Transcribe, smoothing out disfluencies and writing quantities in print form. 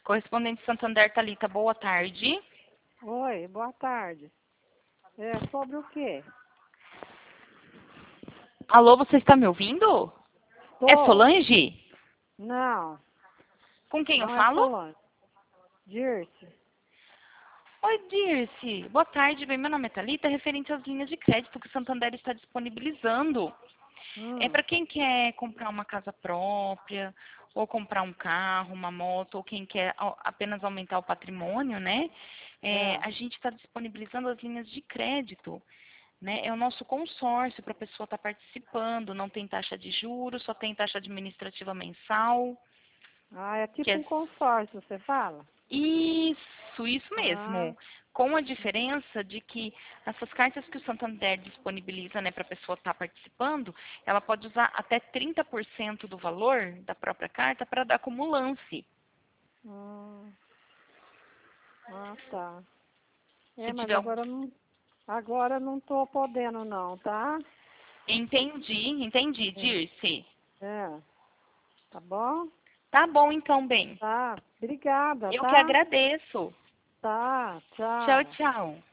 Correspondente Santander, Thalita, boa tarde. Oi, boa tarde. É sobre o quê? Alô, você está me ouvindo? É Tô. Solange? Não, Com quem eu não é falo? Solange. Dirce. Oi, Dirce. Boa tarde, bem, meu nome é Thalita, referente às linhas de crédito que o Santander está disponibilizando. É Hum, para quem quer comprar uma casa própria, ou comprar um carro, uma moto, ou quem quer apenas aumentar o patrimônio, né? é. A gente está disponibilizando as linhas de crédito, né? É o nosso consórcio para a pessoa estar participando, não tem taxa de juros, só tem taxa administrativa mensal, Ah, é que tipo é um consórcio, você fala? isso Ah, mesmo. Com a diferença de que essas cartas que o Santander disponibiliza, né, para a pessoa estar participando, ela pode usar até 30% do valor da própria carta para dar como lance. hum, tá. Se É, mas tiver algum... agora não tô podendo não, tá? Entendi, É, Dirce. é. Tá bom? Tá bom então, bem. Tá. Obrigada, Eu que tá? agradeço. Tá, Tchau, tchau. tchau.